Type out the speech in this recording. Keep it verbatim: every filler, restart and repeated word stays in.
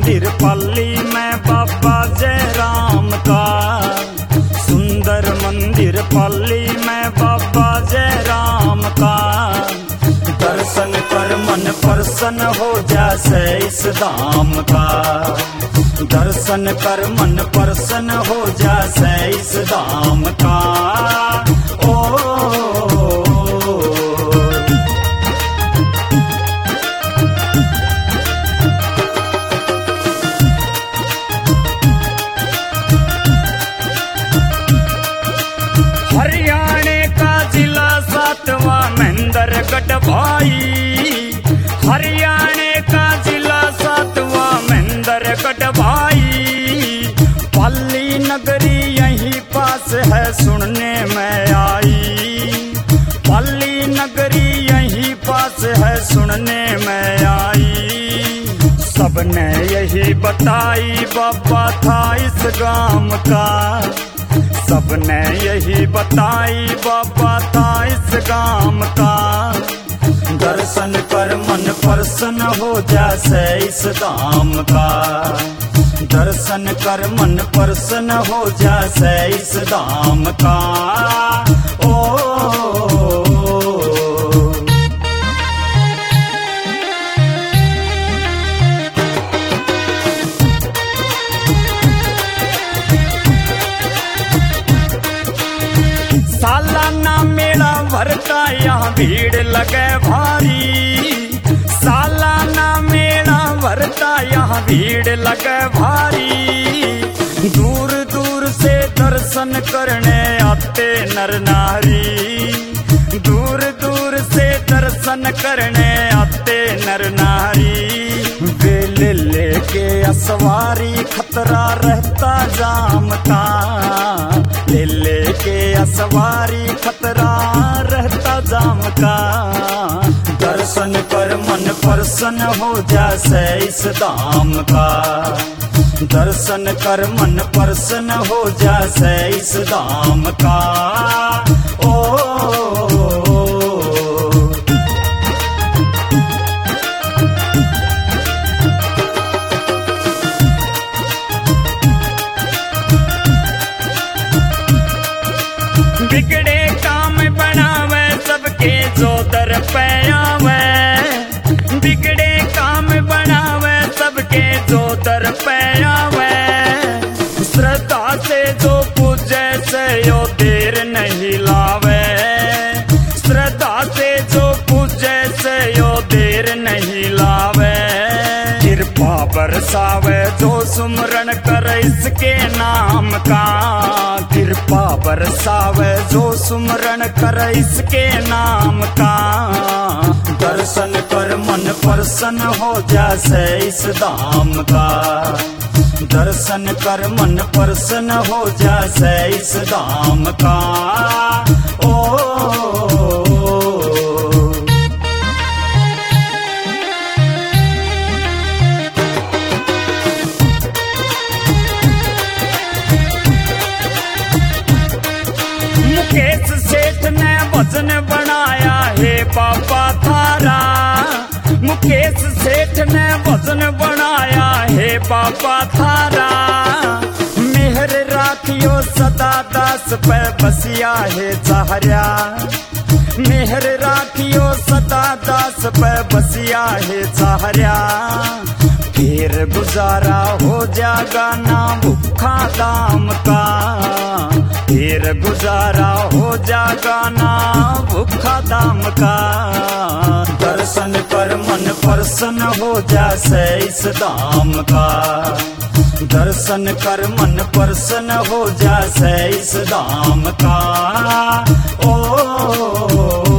मंदिर पल्ली में बाबा जय राम का। सुंदर मंदिर पल्ली में बाबा जय राम का। दर्शन कर मन प्रसन्न हो जैसे इस धाम का। दर्शन कर मन प्रसन्न हो जैसे इस धाम का। ओ हरियाणा का जिला सातवां महेंद्रगढ़ भाई। हरियाणा का जिला सातवां महेंद्रगढ़ भाई। पल्ली नगरी यहीं पास है सुनने में आई। पल्ली नगरी यहीं पास है सुनने में आई। सबने यही बताई बाबा था इस गांव का। सबने यही बताई बाबा था इस गांव का। दर्शन कर मन प्रसन्न हो जैसे इस धाम का। दर्शन कर मन प्रसन्न हो जैसे इस धाम का। ओ सालाना मेला भरता यहाँ भीड़ लगे भारी। सालाना मेला भरता यहाँ भीड़ लगे भारी। दूर दूर से दर्शन करने आते नर नारी। दूर दूर से दर्शन करने आते नर नारी। बेले लेके असवारी खतरा रहता जाम का। ले लेके असवारी खतरा रहता जाम का। दर्शन कर मन प्रसन्न हो जैसे इस धाम का। दर्शन कर मन प्रसन्न हो जैसे इस धाम का। ओ बिगड़े काम बनावे सबके जो दर पे आवे। बिगड़े काम बनावे सबके जो दर पे आवे। श्रद्धा से जो पूजे से यो देर नहीं लावे। श्रद्धा से जो पूजे से यो देर नहीं लावे। कृपा बरसावे जो सुमरण कर इसके नाम का। कृपा बरसावे जो सुमरण कर इसके नाम का। दर्शन कर मन प्रसन्न हो जैसे इस धाम का। दर्शन कर मन प्रसन्न हो जैसे इस धाम का। ओ मुकेश सेठ ने वजन बनाया है बाबा थारा। मुकेश सेठ ने वजन बनाया है बाबा थारा। मेहर राखियो सदा दास पे बसिया है चाहरा। मेहर राखियो सदा दास पे बसिया है चाहरा। फिर गुजारा हो जागा ना भूखा दाम का। फिर गुजारा हो जागा ना भूखा दाम का। दर्शन कर मन प्रसन्न हो जैसे इस धाम का। दर्शन कर मन प्रसन्न हो जैसे इस धाम का। ओ